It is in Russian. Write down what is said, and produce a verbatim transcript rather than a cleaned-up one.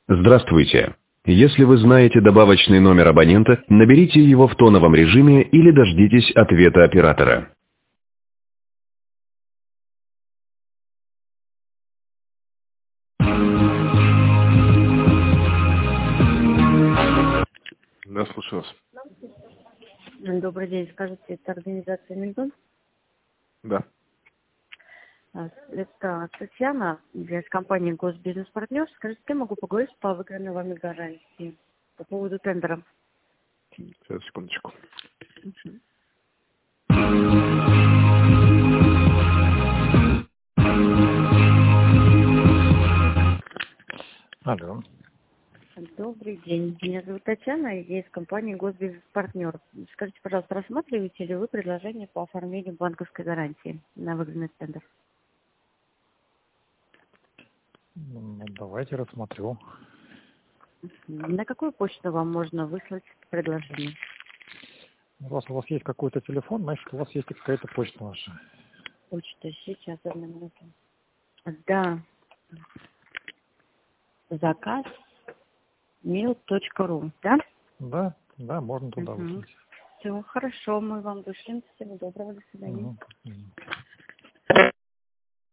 Здравствуйте. Если вы знаете добавочный номер абонента, наберите его в тоновом режиме или дождитесь ответа оператора. Да, слушаю вас. Добрый день. Скажите, это организация Мильдон? Да. Это Татьяна из компании Госбизнес-партнер. Скажите, я могу поговорить по выигранной вами гарантии по поводу тендера? Сейчас, секундочку. Угу. Алло. Добрый день. Меня зовут Татьяна, я из компании Госбизнес-партнер. Скажите, пожалуйста, рассматриваете ли вы предложение по оформлению банковской гарантии на выигранный тендер? Ну, давайте рассмотрю. На какую почту вам можно выслать предложение? У вас, у вас есть какой-то телефон, значит, у вас есть какая-то почта ваша. Почта, сейчас, одну минуту. Да. Заказ мил точка ру, да? Да, да, можно туда Угу. выслать. Все, хорошо, мы вам вышлем. Всего доброго, до свидания. Угу.